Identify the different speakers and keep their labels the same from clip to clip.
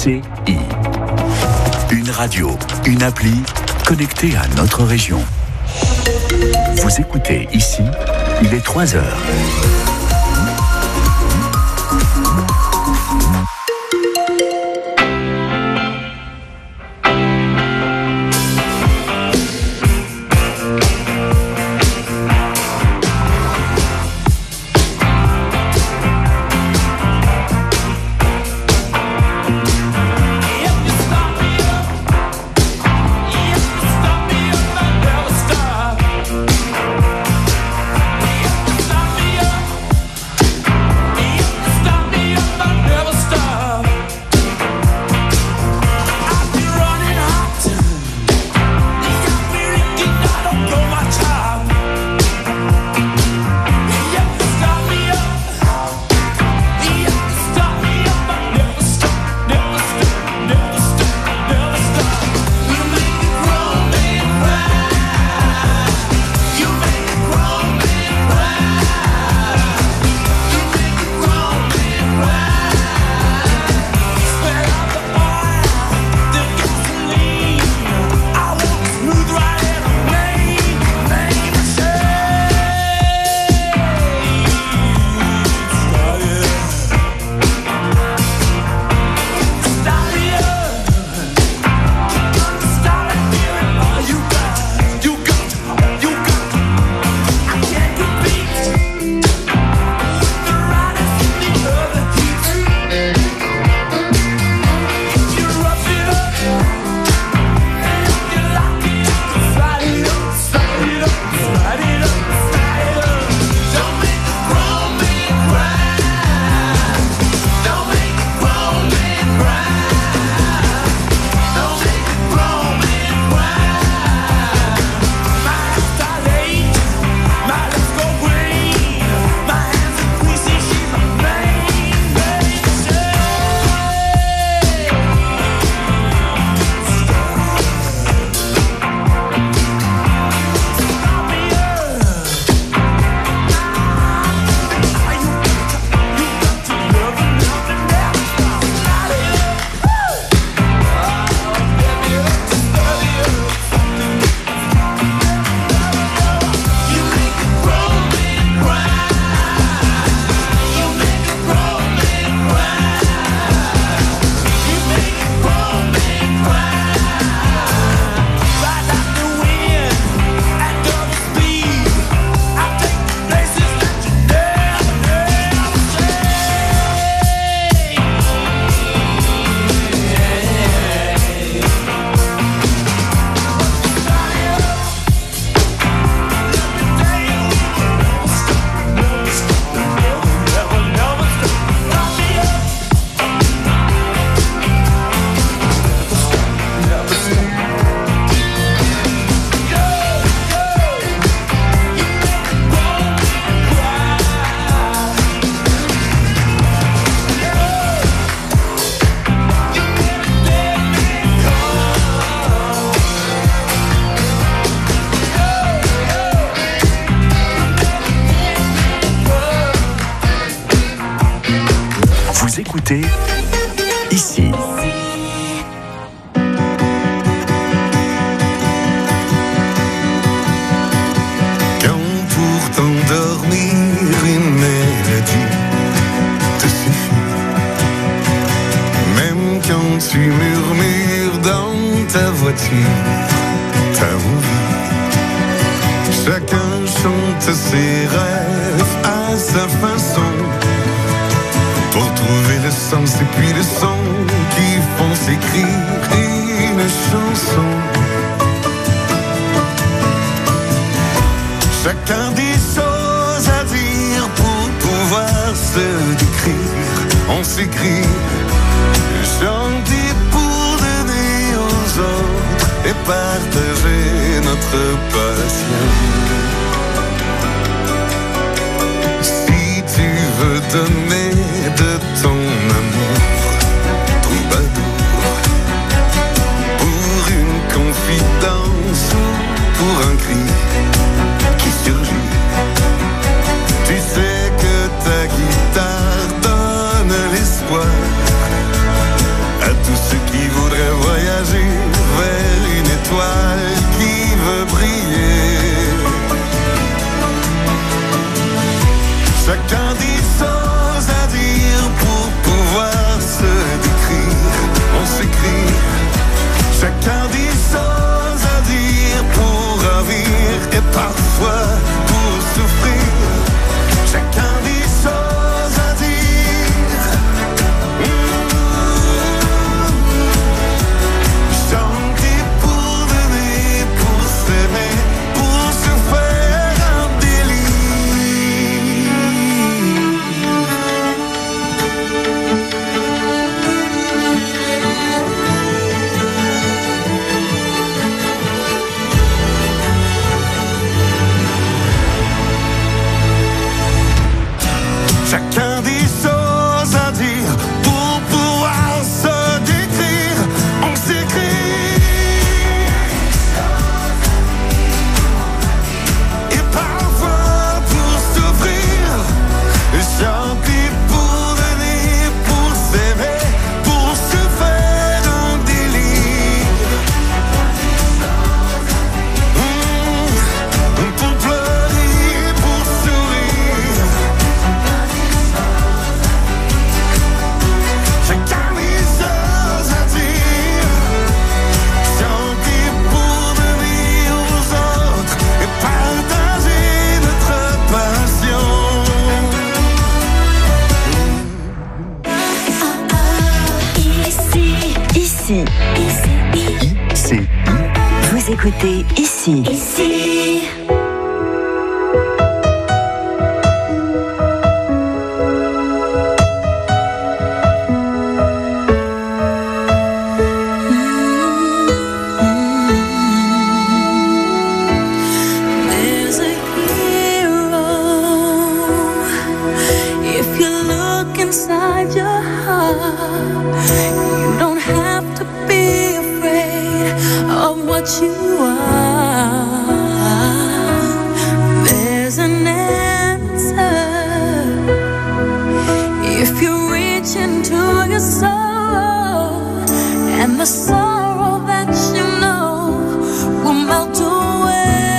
Speaker 1: RCI. Une radio, une appli connectée à notre région. Vous écoutez ici, il est 3 heures. Écoutez ici.
Speaker 2: Quand pour t'endormir une mélodie te suffit, même quand tu murmures dans ta voiture ta envie, chacun chante ses rêves à sa façon. Pour trouver le sens et puis le son qui font s'écrire une chanson. Chacun des choses à dire pour pouvoir se décrire. On s'écrit, chanter pour donner aux autres et partager notre passion. Si tu veux donner de ton amour, troubadour, pour une confidence ou pour un cri qui surgit, tu sais que ta guitare donne l'espoir à tous
Speaker 3: ICI.
Speaker 1: ICI.
Speaker 3: Vous écoutez ICI.
Speaker 4: ICI.
Speaker 5: Inside your heart, you don't have to be afraid of what you are. There's an answer if you reach into your soul, and the sorrow that you know will melt away.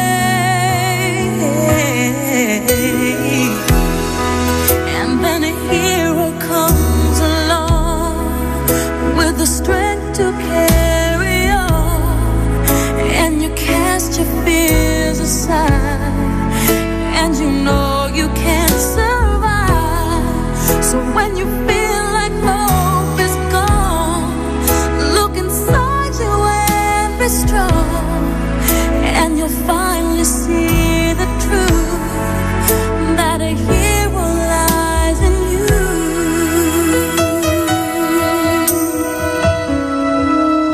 Speaker 5: And then a hero comes along with the strength to carry on, and you cast your fears aside, and you know you can survive. So when you feel like hope is gone, look inside you and be strong, and you'll finally see the truth that a hero lies in you.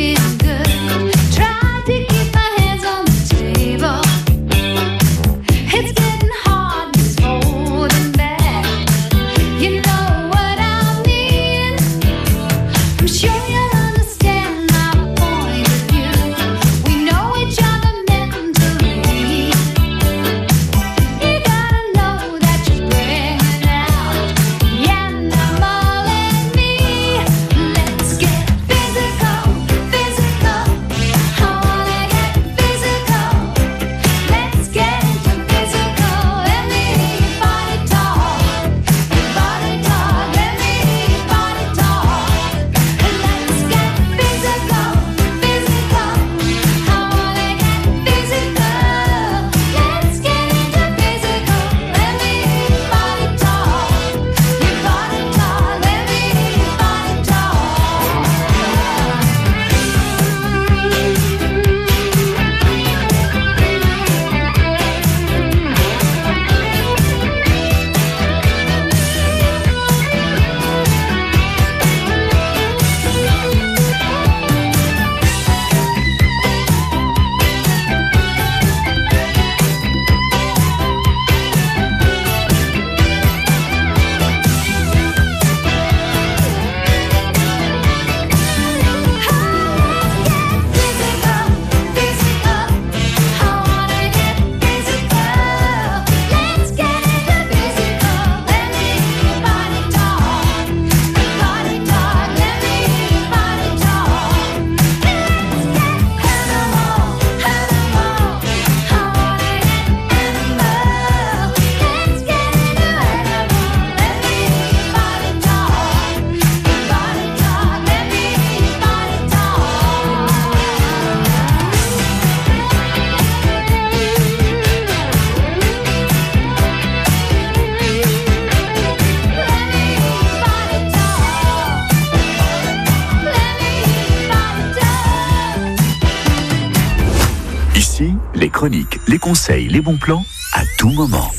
Speaker 1: Les chroniques, les conseils, les bons plans, à tout moment.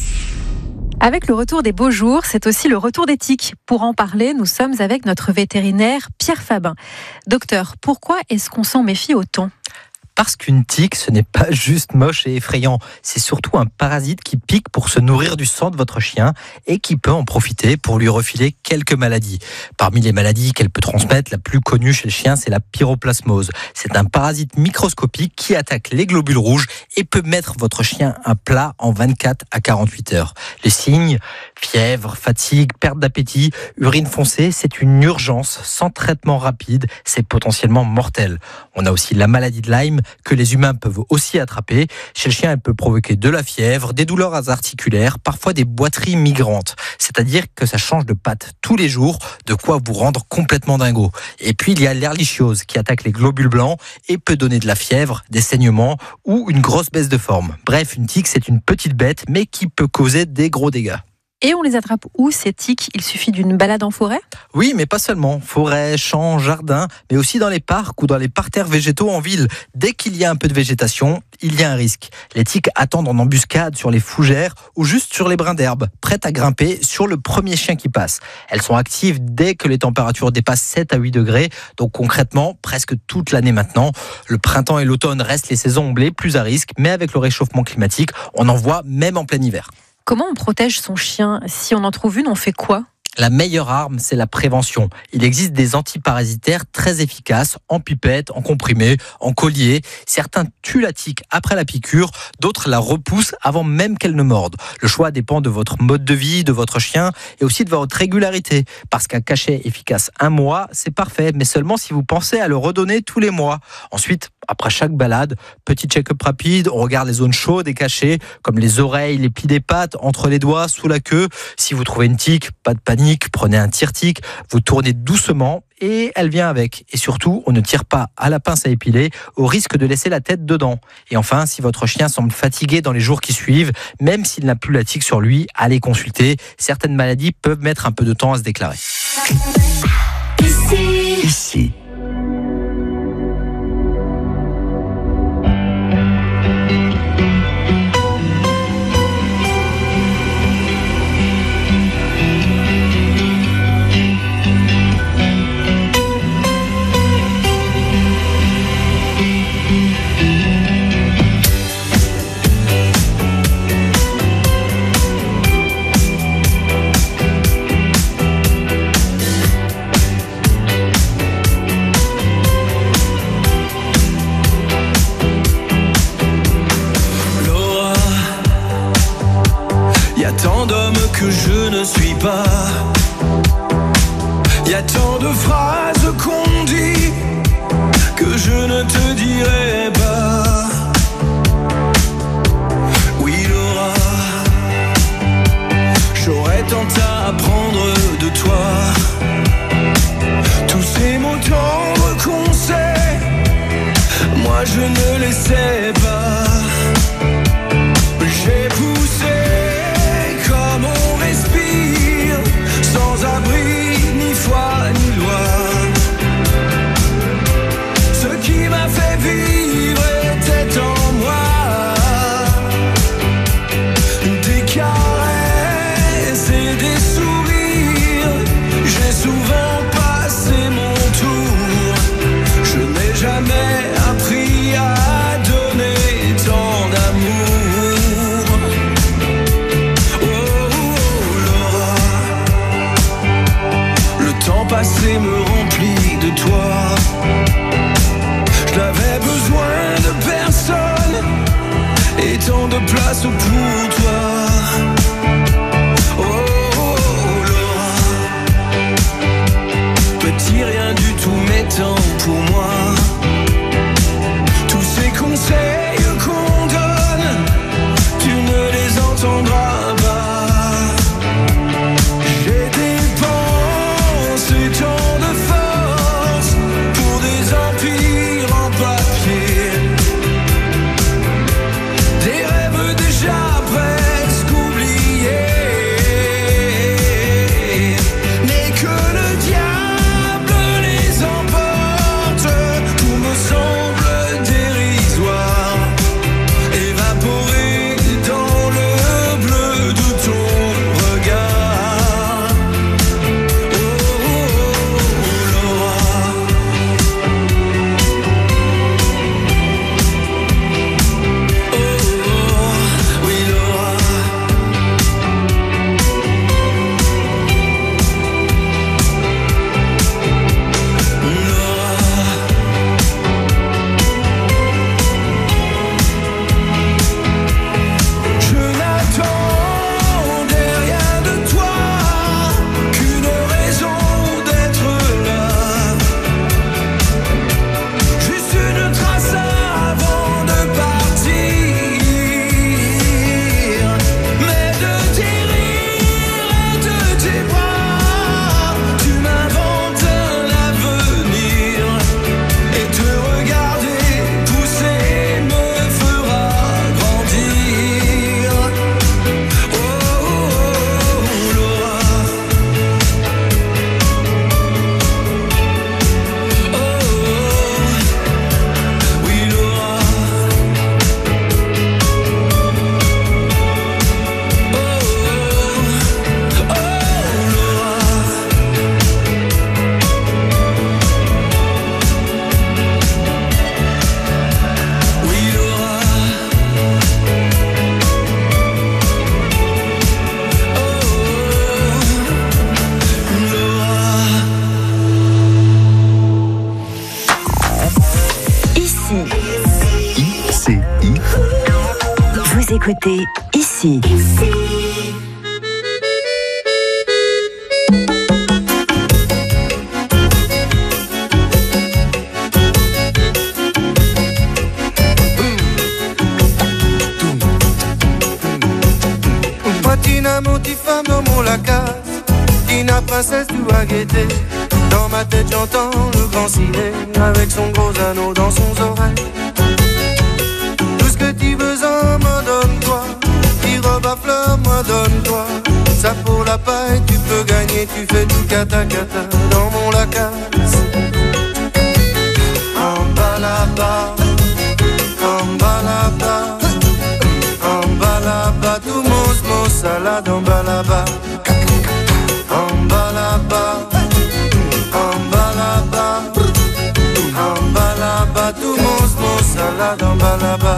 Speaker 4: Avec le retour des beaux jours, c'est aussi le retour des tiques. Pour en parler, nous sommes avec notre vétérinaire Pierre Fabin. Docteur, pourquoi est-ce qu'on s'en méfie autant ?
Speaker 6: Parce qu'une tique, ce n'est pas juste moche et effrayant. C'est surtout un parasite qui pique pour se nourrir du sang de votre chien et qui peut en profiter pour lui refiler quelques maladies. Parmi les maladies qu'elle peut transmettre, la plus connue chez le chien, c'est la pyroplasmose. C'est un parasite microscopique qui attaque les globules rouges et peut mettre votre chien à plat en 24 à 48 heures. Les signes, fièvre, fatigue, perte d'appétit, urine foncée, c'est une urgence. Sans traitement rapide, c'est potentiellement mortel. On a aussi la maladie de Lyme, que les humains peuvent aussi attraper. Chez le chien, elle peut provoquer de la fièvre, des douleurs articulaires, parfois des boiteries migrantes. C'est-à-dire que ça change de patte tous les jours, de quoi vous rendre complètement dingo. Et puis, il y a l'ehrlichiose qui attaque les globules blancs et peut donner de la fièvre, des saignements ou une grosse baisse de forme. Bref, une tique, c'est une petite bête, mais qui peut causer des gros dégâts.
Speaker 4: Et on les attrape où, ces tiques ? Il suffit d'une balade en forêt ?
Speaker 6: Oui, mais pas seulement. Forêt, champs, jardins, mais aussi dans les parcs ou dans les parterres végétaux en ville. Dès qu'il y a un peu de végétation, il y a un risque. Les tiques attendent en embuscade sur les fougères ou juste sur les brins d'herbe, prêtes à grimper sur le premier chien qui passe. Elles sont actives dès que les températures dépassent 7 à 8 degrés, donc concrètement, presque toute l'année maintenant. Le printemps et l'automne restent les saisons les plus à risque, mais avec le réchauffement climatique, on en voit même en plein hiver.
Speaker 4: Comment on protège son chien ? Si on en trouve une, on fait quoi ?
Speaker 6: La meilleure arme, c'est la prévention. Il existe des antiparasitaires très efficaces, en pipette, en comprimé, en collier. Certains tuent la tique après la piqûre, d'autres la repoussent avant même qu'elle ne morde. Le choix dépend de votre mode de vie, de votre chien et aussi de votre régularité. Parce qu'un cachet efficace 1 mois, c'est parfait, mais seulement si vous pensez à le redonner tous les mois. Ensuite, après chaque balade, petit check-up rapide, on regarde les zones chaudes et cachées, comme les oreilles, les plis des pattes, entre les doigts, sous la queue. Si vous trouvez une tique, pas de panique, prenez un tire-tique, vous tournez doucement et elle vient avec. Et surtout, on ne tire pas à la pince à épiler au risque de laisser la tête dedans. Et enfin, si votre chien semble fatigué dans les jours qui suivent, même s'il n'a plus la tique sur lui, allez consulter. Certaines maladies peuvent mettre un peu de temps à se déclarer.
Speaker 1: Ici.
Speaker 7: que je ne suis pas. Y a tant de phrases qu'on dit que je ne te dirai pas. Oui Laura, j'aurais tant à apprendre de toi. Tous ces mots tendres qu'on sait, moi je ne les sais pas. J'ai poussé comme on respire, sans abri ni foi ni loi. Ce qui m'a fait vivre était en moi. Des caresses et des sourires, j'ai souvent passé mon tour. Je n'ai jamais appris à donner tant d'amour. Oh, oh, Laura, le temps passé me remplit de toi. Je n'avais besoin de personne et tant de place pour toi. Oh, oh, Laura, petit rien du tout mais tant pour moi. Tous ces conseils qu'on donne, tu ne les entendras pas. J'ai dépensé tant de force pour des empires en papier, des rêves déjà presque oubliés. Mais que le diable les emporte, tout me semble dérisoire, évaporé dans le bleu de ton regard. Oh, oh, oh, Laura, oh, oh, oui Laura. Je n'attendais rien de toi qu'une raison d'être là. Juste une trace avant de partir. Mais de tes rires et de tes bras, tu m'inventes un avenir. Et te regarder pousser me fera grandir. Oh, oh, oh, Laura. Oh, oh, oui Laura. Oh, oh, Laura. Oui Laura. Oh, Laura.
Speaker 3: Ici,
Speaker 1: ICI,
Speaker 3: vous écoutez Ici.
Speaker 8: Moi Tina, mon petit femme dans mon lacas, Tina princesse du Wagueté. Dans ma tête j'entends le grand ciné avec son gros anneau dans son oreille. Tout ce que tu besoin, m'en donne-toi. Tes robes à fleurs, moi donne-toi. Ça pour la paille, tu peux gagner, tu fais tout cata cata dans mon lacas. En bas là-bas, en bas là-bas, en bas là-bas, tout mon salade en bas là-bas. En bas là-bas, en bas là-bas, en bas là-bas, tout mon salade en bas là-bas.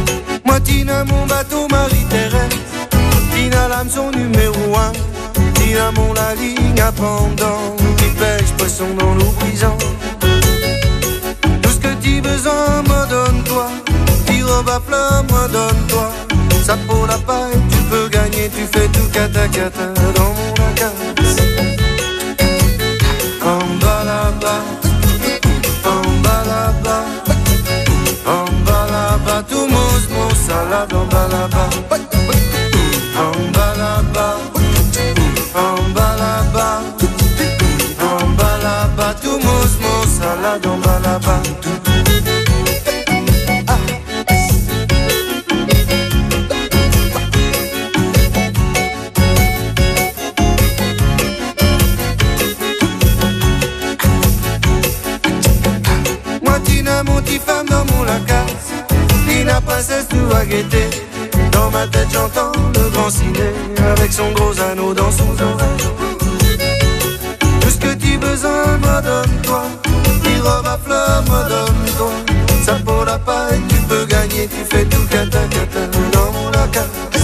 Speaker 8: Tina, mon bateau Marie-Thérèse, Tina l'âme son numéro 1. dynamo la ligne à pendant, qui pêche poisson dans l'eau brisant. Tout ce que tu besoin, me donne-toi. Qui robe à fleurs, me donne-toi. Ça pour la paille, tu peux gagner, tu fais tout cata cata dans mon lacasse. En bas là-bas, en bas là-bas, en bas là-bas, tout mousse, mon salade en bas là-bas. En bas là-bas, en bas là-bas, en bas là-bas, tout mousse, mon salade en bas là-bas. Mon petit femme dans mon lacasse, Tina princesse tout va guetter. Dans ma tête j'entends le grand ciné, avec son gros anneau dans son oreille. Tout ce que tu besoin, me donne-toi. Qui robe à fleurs, me donne-toi. Ça pour la paille, tu peux gagner, tu fais tout cata cata dans mon lacasse.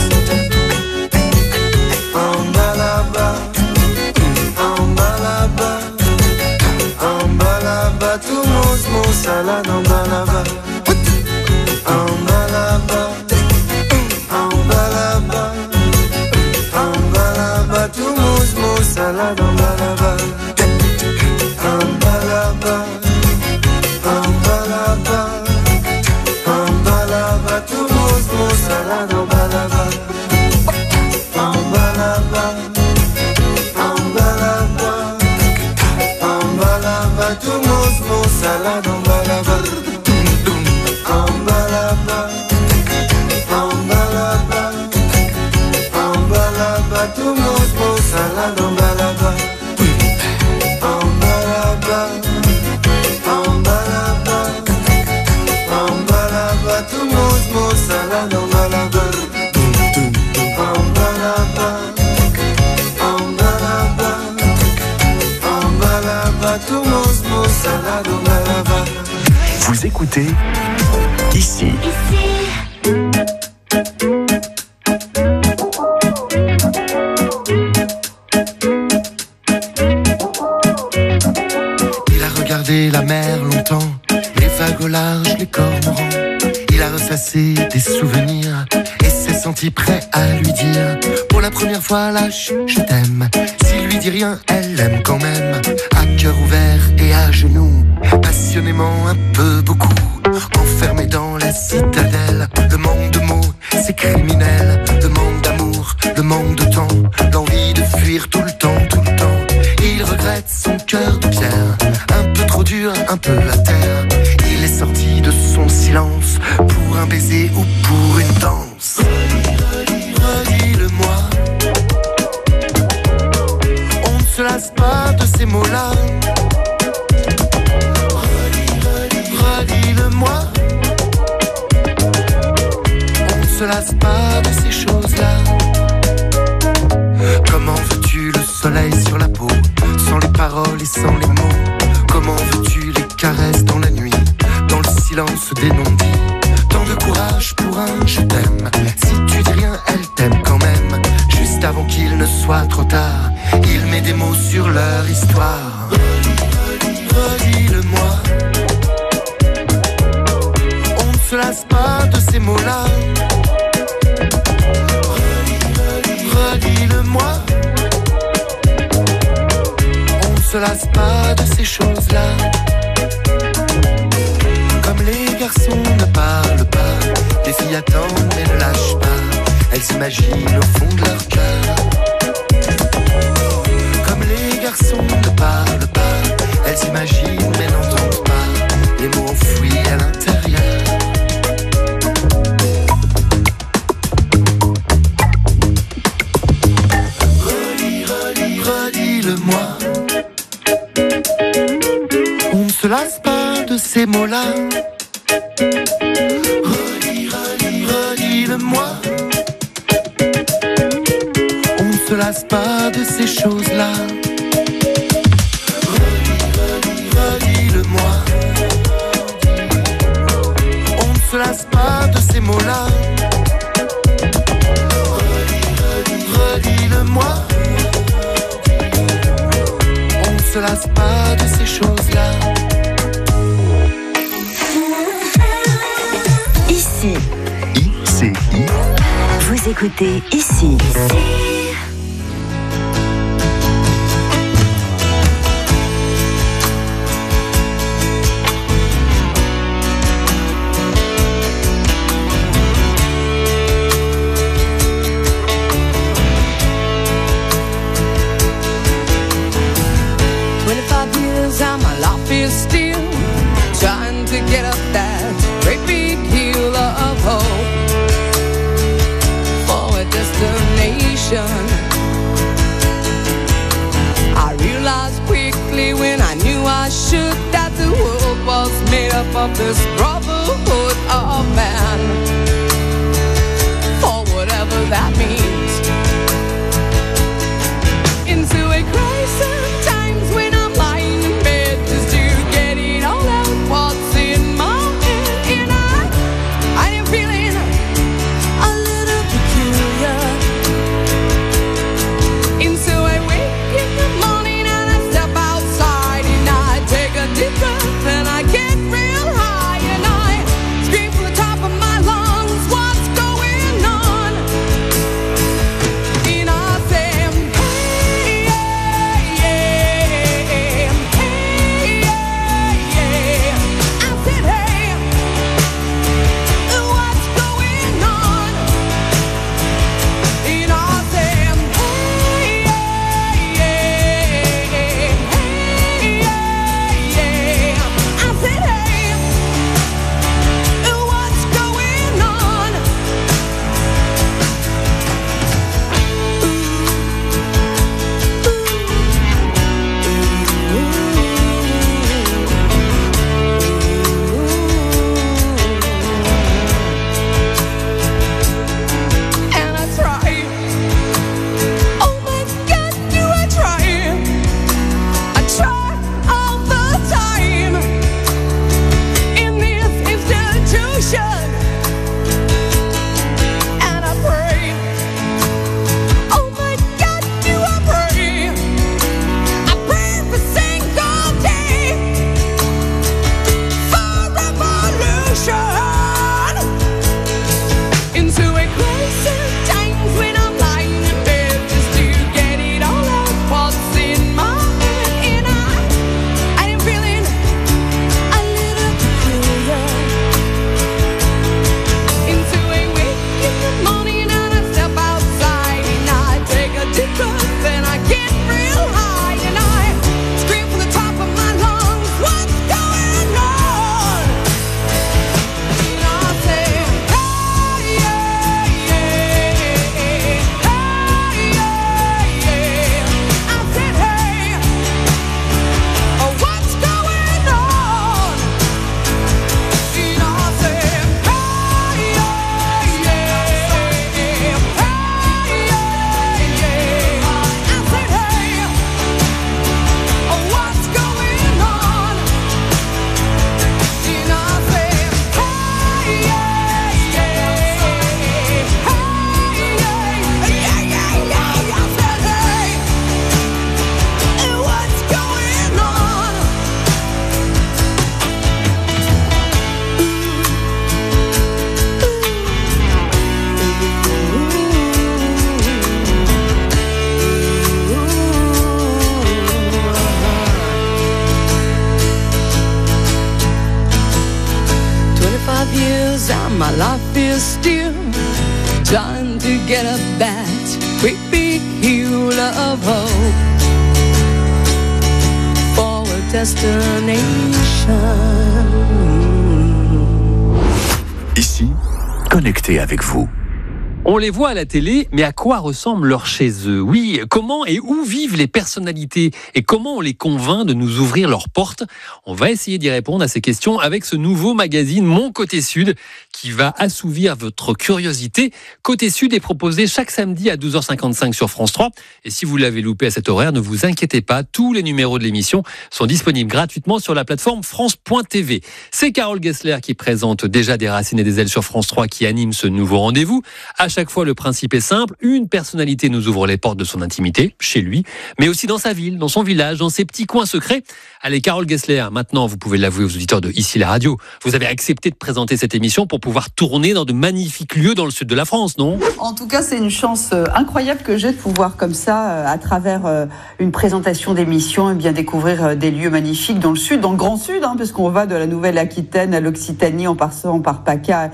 Speaker 8: En bas là-bas, en bas là-bas, en bas là-bas, tout mon salade en bas là-bas. En bas là-bas, en bas là-bas, en bas là-bas, tout mon salade en bas là-bas. En bas là-bas, en bas là-bas, en bas là-bas, tout mon salade en bas là-bas. En bas là-bas, en bas là-bas, en bas là-bas, tout mon salade en bas là-bas. En bas là-bas, en bas là-bas, en bas là-bas, tout mon salade en bas là-bas. En bas là-bas, en bas là-bas, en bas là-bas, tout mon salade en bas là-bas. En bas là-bas, en bas là-bas, en bas là-bas, tout mon salade en bas là-bas.
Speaker 1: Vous écoutez ici.
Speaker 9: Il a regardé la mer longtemps, les vagues au large, les cormorans. Il a ressassé des souvenirs et s'est senti prêt à lui dire pour la première fois là, je t'aime. S'il lui dit rien, elle l'aime quand même. À cœur ouvert et à genoux, passionnément un peu beaucoup. Enfermé dans la citadelle, le manque de mots, c'est criminel. Le manque d'amour, le manque de temps, l'envie de fuir tout le temps, tout le temps. Il regrette son cœur de pierre, un peu trop dur, un peu à terre. Il est sorti de son silence pour un baiser ou pour une danse. Redis-le-moi. On ne se lasse pas de ces mots-là. Redis-le-moi. On ne se lasse pas de ces choses-là. Comment veux-tu le soleil sur la peau, sans les paroles et sans les mots? Comment veux-tu les caresses dans la nuit, dans le silence des non-dits? Tant de courage pour un je t'aime. Si tu dis rien, elle t'aime quand même. Juste avant qu'il ne soit trop tard, il met des mots sur leur histoire. Redis-le-moi. On ne se lasse pas de ces mots-là. Redis-le-moi. On ne se lasse pas de ces choses-là. Comme les garçons ne parlent pas, les filles attendent mais ne lâchent pas. Elles s'imaginent au fond de leur cœur. Comme les garçons ne parlent pas, elles s'imaginent mais n'entendent pas les mots enfouis à l'intérieur. Redis-le-moi. On ne se lasse pas de ces mots-là. Redis-le-moi. On ne se lasse pas de ces choses-là. Redis-le-moi. On ne se lasse pas de ces mots-là. Redis-le-moi. se lasse pas de ces choses-là.
Speaker 3: Ici,
Speaker 1: ICI.
Speaker 3: vous écoutez Ici.
Speaker 10: 25 years and my life is still trying to get up that great big hill of hope for a destination. I realized quickly when I knew I should that the world was made up of this brotherhood of man, for whatever that means. Into a crisis times when I'm lying in bed just to get it all out what's in my head. And I am feeling a little peculiar. And so I wake in the morning and I step outside and I take a deep breath and I get real high and I scream from the top of my lungs, what's going on? And I say, hey, hey, hey, hey. I said, hey, what's going on? And I said, hey, hey, hey, hey. I said, hey, what's going on? And I try. Oh my God, do I try? I try all the time in this institution. And I pray. Oh my God, do I pray? I pray every single day for revolution. Into a crisis times when I'm lying in bed just to get it all out what's in my head. And I am feeling a little peculiar. Into a wake in the morning and I step outside and I take a deep breath and I get real high and I scream from the top of my lungs, what's going on? And I say, hey, yeah, yeah, hey, yeah, yeah. I said, hey, what's going on? And I said, hey, yeah, yeah, hey, yeah, yeah. I said, hey, what's going on? And I said, hey, yeah, yeah, hey, yeah, yeah, yeah. I said, hey, what's going on? Years and my life is still trying to get up that great big hill of hope for a destination.
Speaker 1: Ici, connecté avec vous.
Speaker 11: On les voit à la télé, mais à quoi ressemble leur chez eux? Oui, comment et où vivent les personnalités? Et comment on les convainc de nous ouvrir leurs portes? On va essayer d'y répondre à ces questions avec ce nouveau magazine Mon Côté Sud qui va assouvir votre curiosité. Côté Sud est proposé chaque samedi à 12h55 sur France 3. Et si vous l'avez loupé à cet horaire, ne vous inquiétez pas, tous les numéros de l'émission sont disponibles gratuitement sur la plateforme France.tv. C'est Carole Gessler qui présente Déjà des racines et des ailes sur France 3 qui anime ce nouveau rendez-vous. À chaque fois, le principe est simple. Une personnalité nous ouvre les portes de son intimité, chez lui, mais aussi dans sa ville, dans son village, dans ses petits coins secrets. Allez, Carole Gessler, maintenant, vous pouvez l'avouer aux auditeurs de Ici la radio, vous avez accepté de présenter cette émission pour pouvoir tourner dans de magnifiques lieux dans le sud de la France, non ?
Speaker 12: En tout cas, c'est une chance incroyable que j'ai de pouvoir comme ça, à travers une présentation d'émission, et bien découvrir des lieux magnifiques dans le sud, dans le Grand Sud, parce qu'on va de la Nouvelle-Aquitaine à l'Occitanie en passant par PACA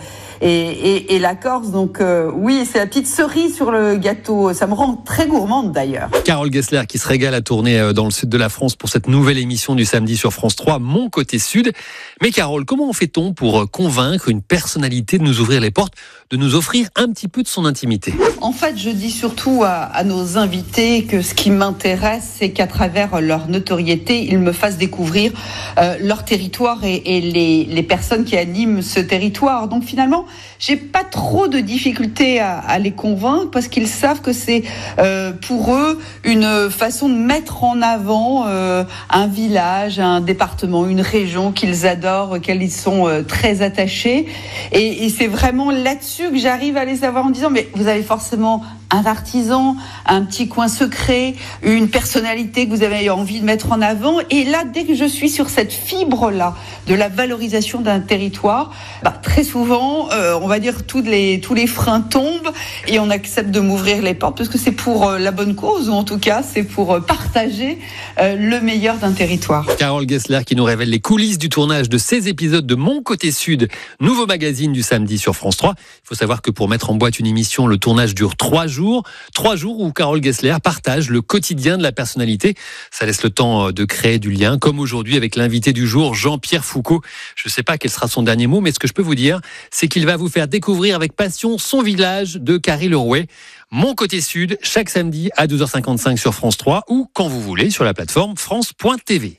Speaker 12: et la Corse. Donc oui, c'est la petite cerise sur le gâteau. Ça me rend très gourmande d'ailleurs.
Speaker 11: Carole Gessler qui se régale à tourner dans le sud de la France pour cette nouvelle émission du samedi sur France 3, Mon Côté Sud. Mais Carole, comment fait-on pour convaincre une personnalité de nous ouvrir les portes, de nous offrir un petit peu de son intimité ?
Speaker 12: En fait, je dis surtout à nos invités que ce qui m'intéresse, c'est qu'à travers leur notoriété, ils me fassent découvrir leur territoire et les personnes qui animent ce territoire. Donc finalement, j'ai pas trop de difficultés à les convaincre parce qu'ils savent que c'est pour eux une façon de mettre en avant un village, un département, une région qu'ils adorent, auxquels ils sont très attachés. Et c'est vraiment là-dessus que j'arrive à les avoir en disant mais vous avez forcément un artisan, un petit coin secret, une personnalité que vous avez envie de mettre en avant. Et là, dès que je suis sur cette fibre-là de la valorisation d'un territoire, très souvent, on va dire tous les freins tombent et on accepte de m'ouvrir les portes parce que c'est pour la bonne cause ou en tout cas, c'est pour partager le meilleur d'un territoire.
Speaker 11: Carole Gessler qui nous révèle les coulisses du tournage de 16 épisodes de Mon Côté Sud, nouveau magazine du samedi sur France 3. Il faut savoir que pour mettre en boîte une émission, le tournage dure 3 jours. 3 jours où Carole Gessler partage le quotidien de la personnalité. Ça laisse le temps de créer du lien, comme aujourd'hui avec l'invité du jour, Jean-Pierre Foucault. Je ne sais pas quel sera son dernier mot, mais ce que je peux vous dire, c'est qu'il va vous faire découvrir avec passion son village de Carry-le-Rouet. Mon Côté Sud, chaque samedi à 12h55 sur France 3 ou quand vous voulez sur la plateforme France.tv.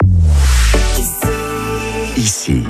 Speaker 1: Ici.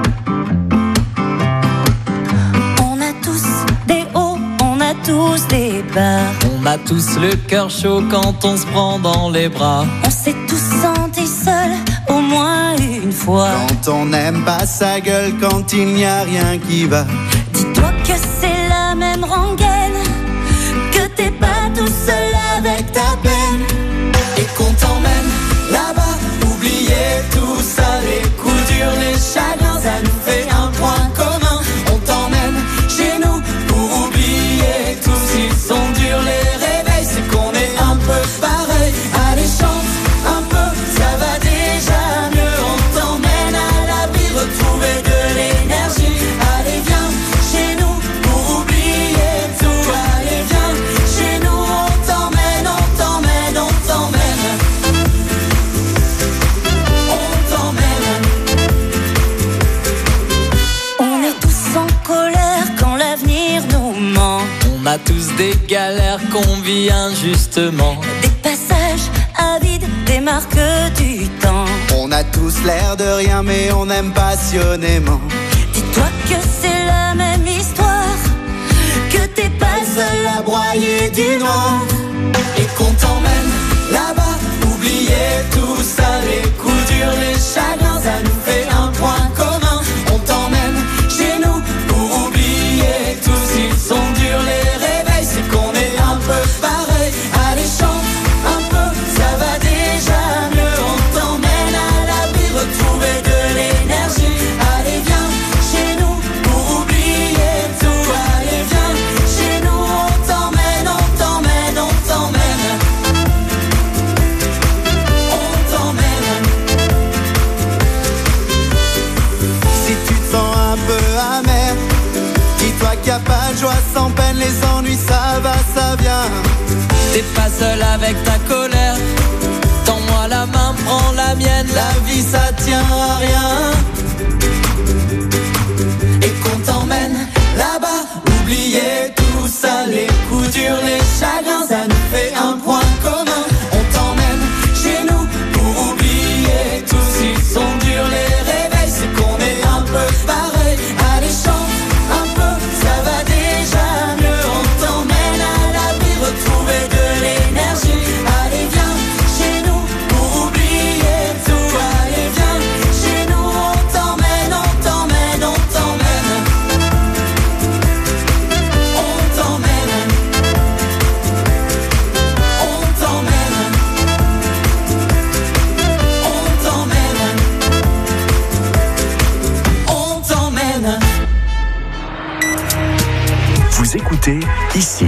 Speaker 5: Tous des bas.
Speaker 13: On a tous le cœur chaud quand on se prend dans les bras.
Speaker 5: On s'est tous sentis seuls au moins une fois.
Speaker 8: Quand on n'aime pas sa gueule, quand il n'y a rien qui va.
Speaker 5: Dis-toi que c'est la même rengaine, que t'es pas tout seul avec ta peine.
Speaker 7: Et qu'on t'emmène là-bas, oublier tout ça, les coups durs, les chagrins, ça nous fait un point commun. On t'emmène chez nous pour oublier tout. S'ils sont durs les réveils, c'est qu'on est un peu pareil. Allez chante un peu, ça va déjà mieux. On t'emmène à l'abri, retrouver de l'énergie. Allez viens chez nous pour oublier tout. Allez viens chez nous, on t'emmène, on t'emmène, on t'emmène. On t'emmène.
Speaker 5: On est tous en colère quand l'avenir nous ment.
Speaker 13: On a tous des galères qu'on vit injustement.
Speaker 5: Des passages avides, des marques du temps.
Speaker 8: On a tous l'air de rien mais on aime passionnément.
Speaker 5: Dis-toi que c'est la même histoire, que t'es pas seul à broyer du noir.
Speaker 7: Et qu'on t'emmène là-bas, oublier tout ça, les coups durs, les chagrins, ça nous fait un point commun. On t'emmène chez nous pour oublier tout. S'ils sont durs les réveils, c'est qu'on est un peu pareil. Allez chante un peu, ça va déjà mieux. On t'emmène à l'abri, retrouver de l'énergie. Allez viens chez nous pour oublier tout. Allez viens chez nous, on t'emmène, on t'emmène, on t'emmène. On t'emmène.
Speaker 8: Si tu te sens un peu amer, dis-toi qu'il n'y a pas de joie sans peine, les ennuis ça va, ça vient.
Speaker 13: T'es pas seul avec ta colère. Tends-moi la main, prends la mienne.
Speaker 8: La vie ça tient à rien.
Speaker 7: Et qu'on t'emmène là-bas, oublier tout ça, les coups durs, les chagrins, ça nous fait un point commun. On t'emmène chez nous pour oublier tout. S'ils sont durs les réveils, c'est qu'on est un peu pareil. Allez chante un peu, ça va déjà mieux. On t'emmène à l'abri, retrouver de l'énergie. Allez viens chez nous pour oublier tout. Allez viens chez nous, on
Speaker 1: Vous écoutez ici.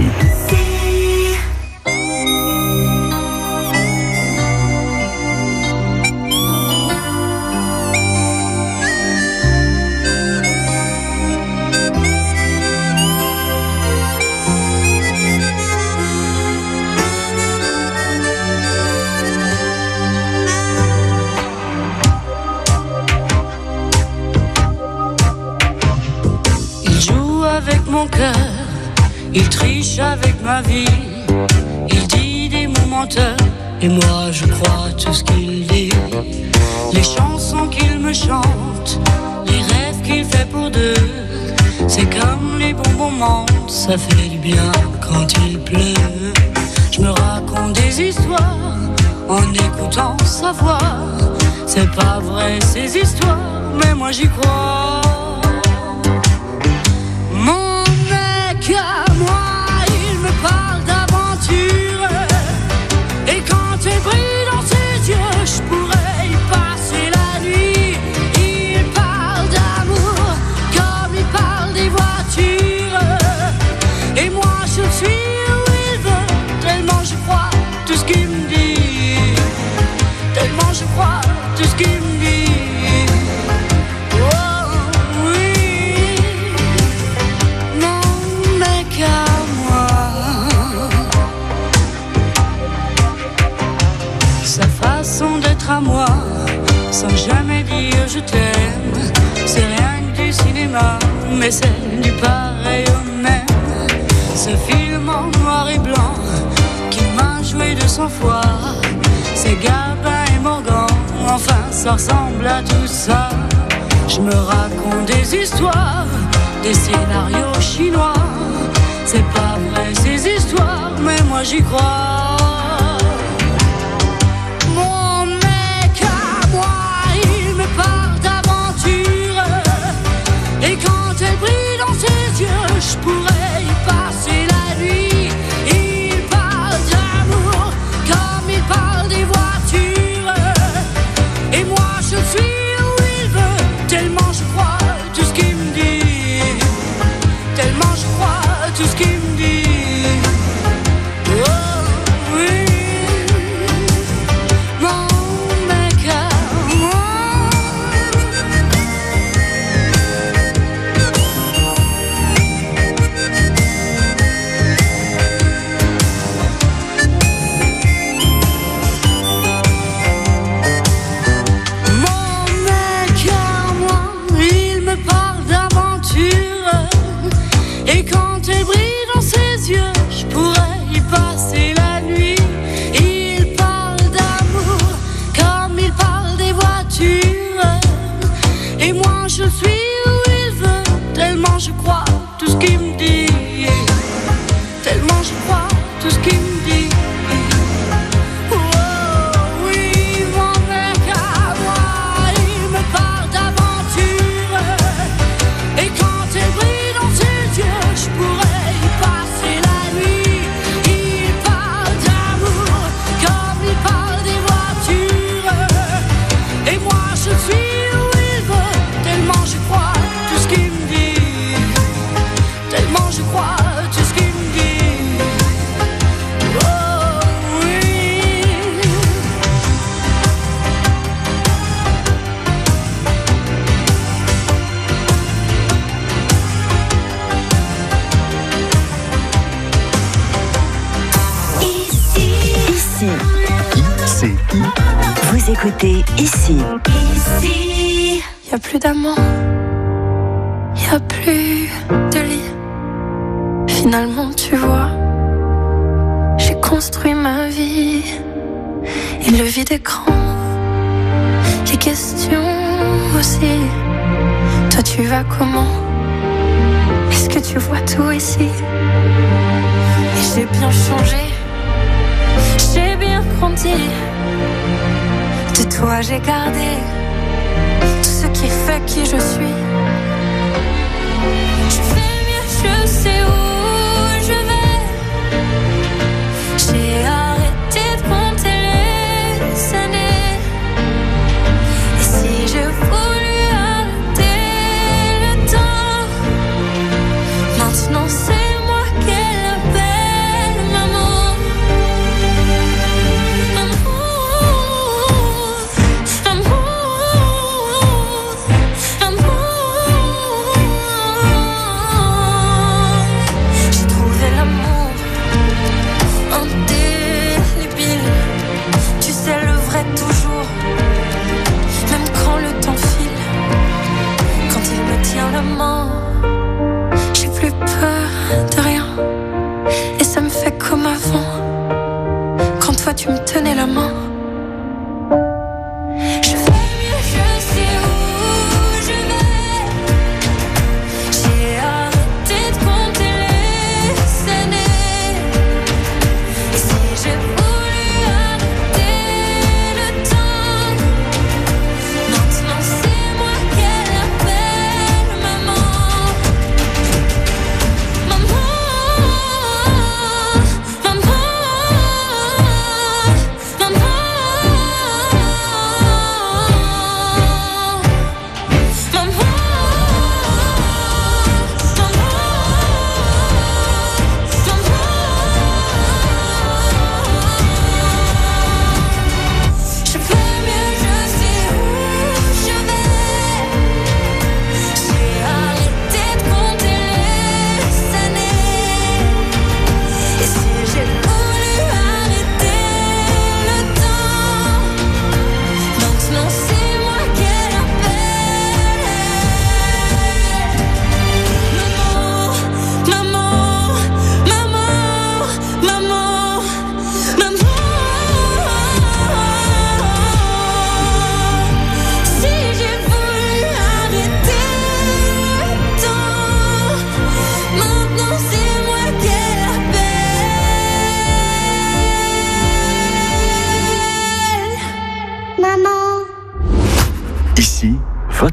Speaker 14: Avec mon cœur, il triche avec ma vie, il dit des mots menteurs, et moi je crois tout ce qu'il dit. Les chansons qu'il me chante, les rêves qu'il fait pour deux, c'est comme les bons moments, ça fait du bien quand il pleut. Je me raconte des histoires en écoutant sa voix, c'est pas vrai ces histoires, mais moi j'y crois. À moi, il me parle d'aventure, et quand elle brille dans ses yeux, je pourrais y passer la nuit. Il parle d'amour comme il parle des voitures, et moi je suis où il veut, tellement je crois tout ce qu'il me dit, tellement je crois tout ce qu'il me dit. À moi, sans jamais dire je t'aime, c'est rien que du cinéma, mais c'est du pareil au même. Ce film en noir et blanc qui m'a joué de sang-froid, c'est Gabin et Morgan, enfin ça ressemble à tout ça. Je me raconte des histoires, des scénarios chinois, c'est pas vrai ces histoires, mais moi j'y crois. Et quand elle brille dans ses yeux, je pourrais y passer la nuit. Il parle d'amour comme il parle des voitures, et moi je suis où il veut, tellement je crois tout ce qu'il me dit, tellement je crois tout ce qu'il me dit. Oh oui, mon mec à moi.
Speaker 3: Vous écoutez ici.
Speaker 15: Ici. Y a plus d'amant, y a plus de lit. Finalement, tu vois, j'ai construit ma vie. Et le vide écran, les questions aussi. Toi, tu vas comment? Est-ce que tu vois tout ici? Et j'ai bien changé, j'ai bien grandi. De toi j'ai gardé tout ce qui fait qui je suis. Je fais mieux, je sais où je vais. J'ai arrêté de compter les années. Et si je voulais arrêter le temps, maintenant c'est moi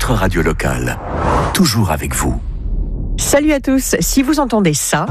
Speaker 1: votre radio locale. Toujours avec vous.
Speaker 16: Salut à tous, si vous entendez ça,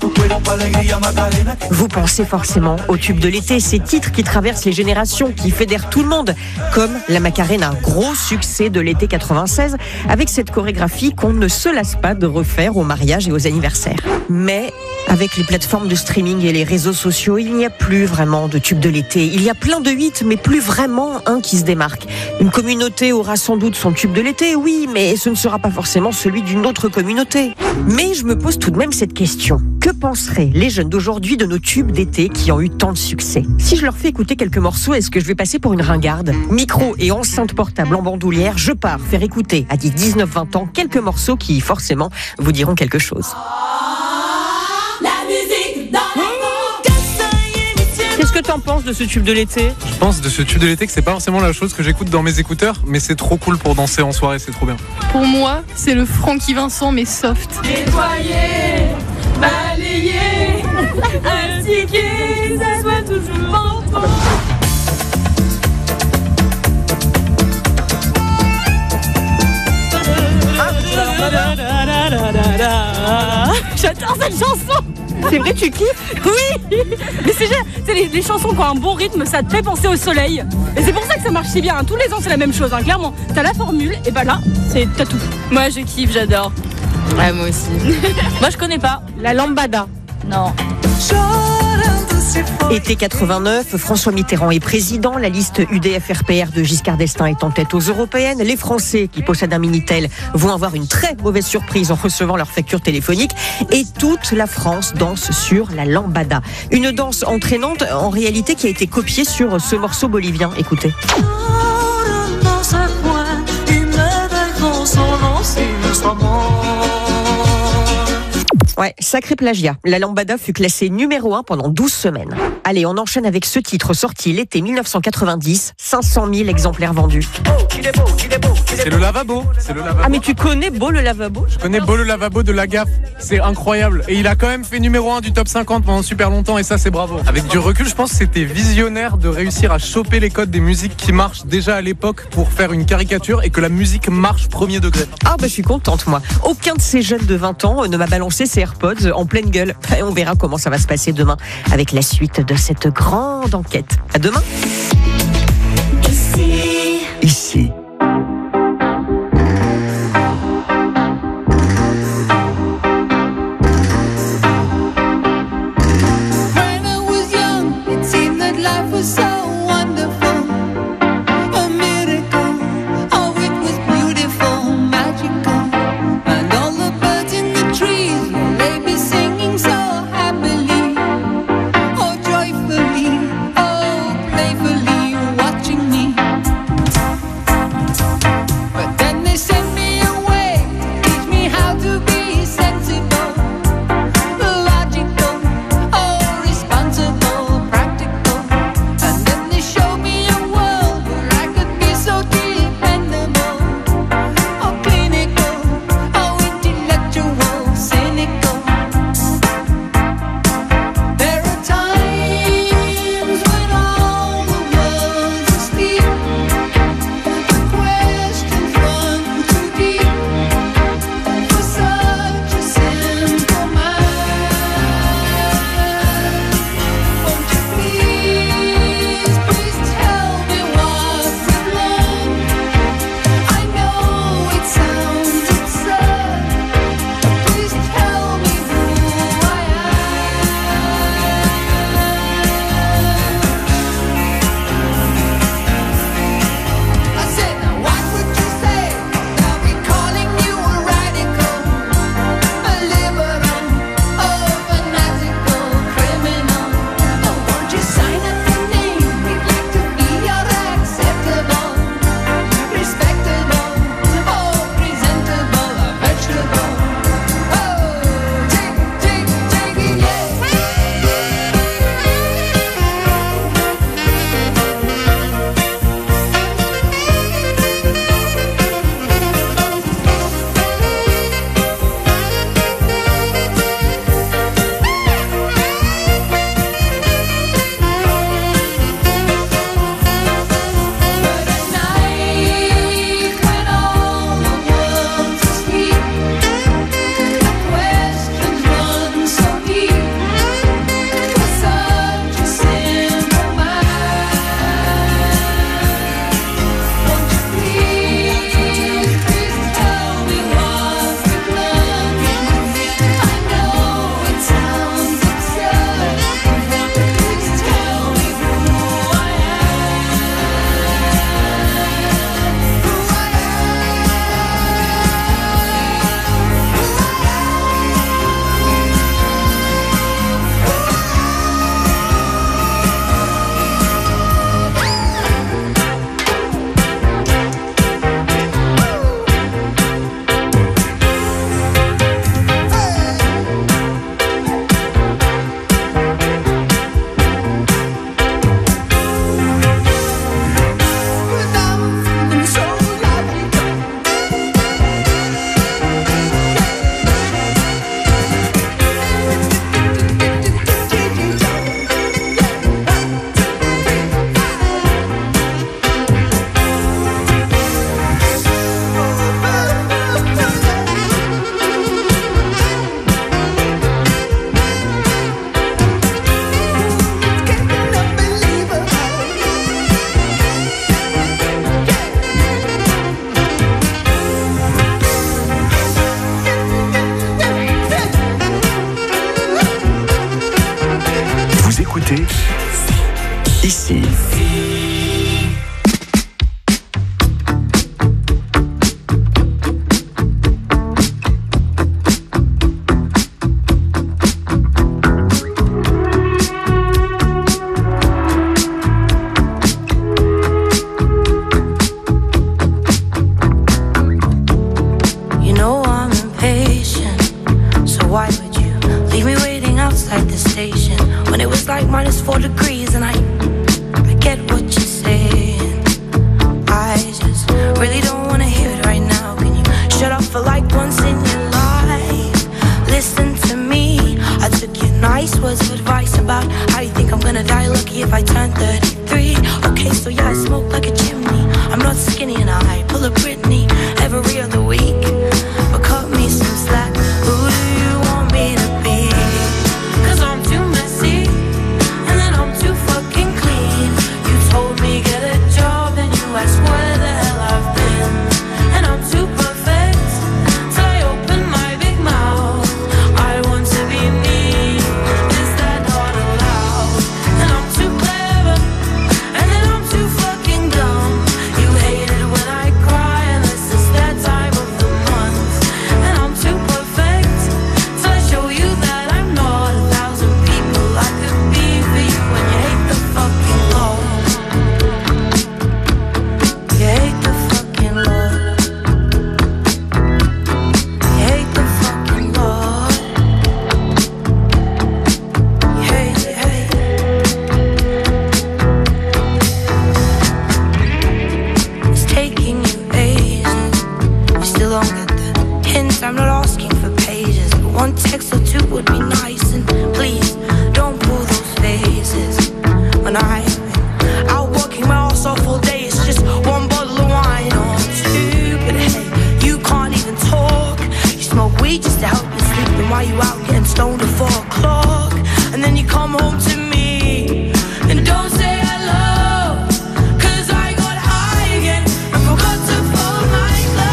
Speaker 16: vous pensez forcément au tube de l'été, ces titres qui traversent les générations, qui fédèrent tout le monde, comme la Macarena, gros succès de l'été 96, avec cette chorégraphie qu'on ne se lasse pas de refaire aux mariages et aux anniversaires. Mais avec les plateformes de streaming et les réseaux sociaux, il n'y a plus vraiment de tube de l'été. Il y a plein de hits, mais plus vraiment un qui se démarque. Une communauté aura sans doute son tube de l'été, oui, mais ce ne sera pas forcément celui d'une autre communauté. Mais je me pose tout de même cette question. Que penseraient les jeunes d'aujourd'hui de nos tubes d'été qui ont eu tant de succès? Si je leur fais écouter quelques morceaux, est-ce que je vais passer pour une ringarde? Micro et enceinte portable en bandoulière, je pars faire écouter à 19-20 ans quelques morceaux qui, forcément, vous diront quelque chose. Qu'est-ce que t'en penses de ce tube de l'été?
Speaker 17: Je pense de ce tube de l'été que c'est pas forcément la chose que j'écoute dans mes écouteurs, mais c'est trop cool pour danser en soirée, c'est trop bien.
Speaker 18: Pour moi, c'est le Francky Vincent mais soft.
Speaker 10: Nettoyer, balayer, indiquer, ça soit toujours en fond.
Speaker 18: J'adore cette chanson.
Speaker 16: C'est vrai, tu kiffes?
Speaker 18: Oui. Mais c'est les chansons qui ont un bon rythme, ça te fait penser au soleil. Et c'est pour ça que ça marche si bien. Tous les ans, c'est la même chose, clairement. T'as la formule, et bah là, t'as tout. Moi, je kiffe, j'adore.
Speaker 19: Ouais, moi aussi.
Speaker 18: Moi, je connais pas. La lambada.
Speaker 19: Non.
Speaker 16: Été 89, François Mitterrand est président, la liste UDF-RPR de Giscard d'Estaing est en tête aux européennes. Les Français qui possèdent un Minitel vont avoir une très mauvaise surprise en recevant leur facture téléphonique. Et toute la France danse sur la lambada. Une danse entraînante, en réalité, qui a été copiée sur ce morceau bolivien. Écoutez. Ouais, sacré plagiat. La lambada fut classée numéro 1 pendant 12 semaines. Allez, on enchaîne avec ce titre sorti l'été 1990, 500 000 exemplaires vendus.
Speaker 17: C'est le lavabo.
Speaker 16: Ah mais tu connais Beau le lavabo?
Speaker 17: Je connais Beau le lavabo de la gaffe, c'est incroyable. Et il a quand même fait numéro 1 du top 50 pendant super longtemps et ça c'est bravo. Avec du recul, je pense que c'était visionnaire de réussir à choper les codes des musiques qui marchent déjà à l'époque pour faire une caricature et que la musique marche premier degré.
Speaker 16: Ah bah je suis contente moi. Aucun de ces jeunes de 20 ans ne m'a balancé ses AirPods en pleine gueule. Et on verra comment ça va se passer demain avec la suite de cette grande enquête. À demain.
Speaker 1: Ici.
Speaker 10: Playfully
Speaker 1: écoutez ici.
Speaker 19: -4 degrees and I get what you're saying. I just really don't wanna hear it right now. Can you shut up for like once in your life? Listen to me. I took your nice words of advice about how you think I'm gonna die lucky if I turn 33. Okay, so yeah, I smoke like a chimney. I'm not skinny and I pull a Britney every other week. But cut me some slack. Who do you want me to be? 'Cause I'm too messy. Get a job and you ask where the hell I've been. And I'm too perfect till I open my big mouth. I want to be me, is that not allowed? And I'm too clever, and then I'm too fucking dumb. You hate it when I cry unless it's that time of the month. And I'm too perfect till I show you that I'm not 1,000 people I could be for you. When you hate the fucking law. You hate the fucking Lord. You hate the fucking Lord. You hate it, hate it. It's taking you ages. You still don't get the hints. I'm not asking for pages, but one text or two would be nice. And please don't pull those faces when I'm out working my ass off all day. It's just one bottle of wine or two, but hey, you can't even talk. You smoke weed just to help you sleep, and while you out getting stoned at 4 o'clock, and then you come home to me and don't say hello, 'cause I got high again and forgot to fold my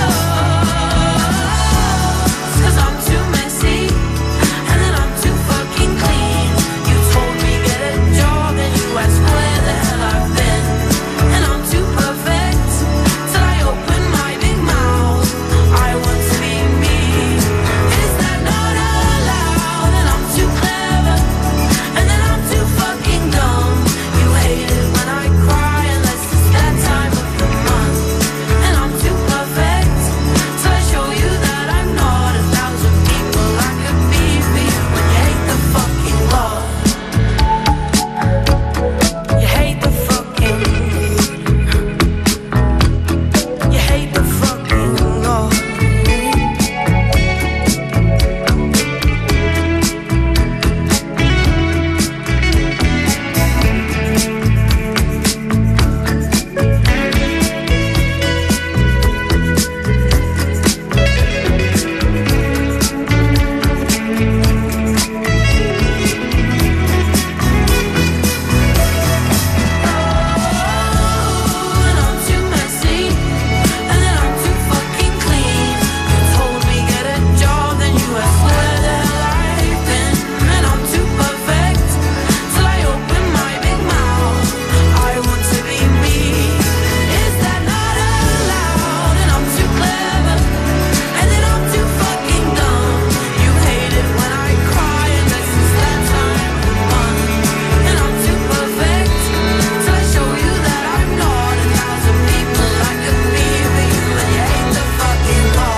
Speaker 19: clothes. 'Cause I'm too messy and then I'm too fucking clean. You told me get a job and you asked where the hell I've been. And I'm too perfect till I open my big mouth. I want to be me, is that not allowed? And I'm too clever, and then I'm too fucking dumb. You hate it when I cry unless it's that time of the month. And I'm too perfect till I show you that I'm not 1,000 people I could be for you. When you hate the fucking law. You hate the fucking. You hate the fucking law. And I'm too messy, and then I'm too fucking clean. You told me get a job, then you asked where the hell I've been. And I'm too perfect till I open my big mouth. I want to be me, is that not allowed? And I'm too clever, and then I'm too fucking dumb. You hate it when I cry unless it's that time of the month. And I'm too perfect till I show you that I'm not 1,000 people I could be for you. And you hate the fucking law.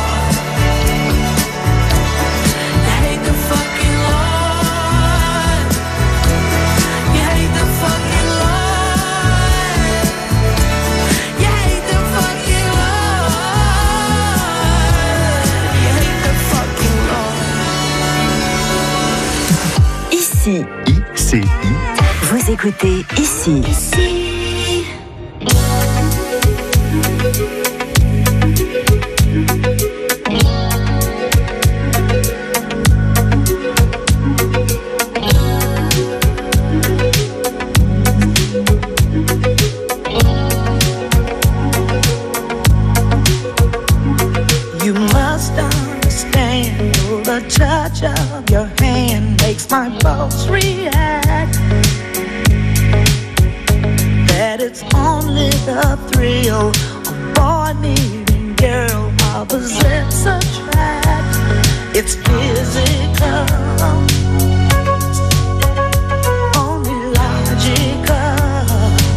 Speaker 19: You hate the fucking law. You hate the fucking law. You hate the fucking law. You hate the fucking law.
Speaker 3: Ici,
Speaker 1: ICI.
Speaker 3: vous écoutez ici.
Speaker 19: You must understand the touch of your hand
Speaker 20: makes my pulse react. That it's only the thrill of boy meeting girl, opposites attract. It's physical, only logical.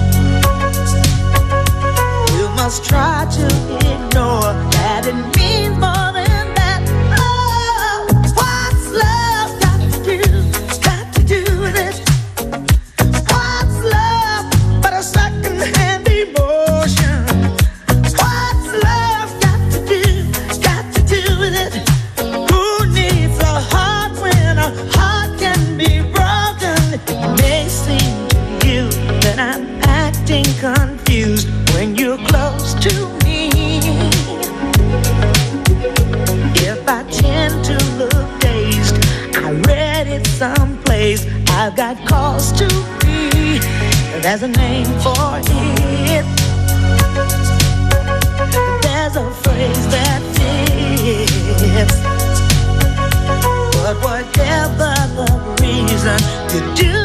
Speaker 20: You must try to ignore that it means more than that. Oh, what's love got to do with it? What's love but a second-hand emotion? What's love got to do with it? Who needs a heart when a heart can be broken? It may seem to you that I'm acting confused when you're close to me. If I tend to look dazed, I read it someplace. I've got cause to be. There's a name for it. There's a phrase that fits. But whatever the reason, you do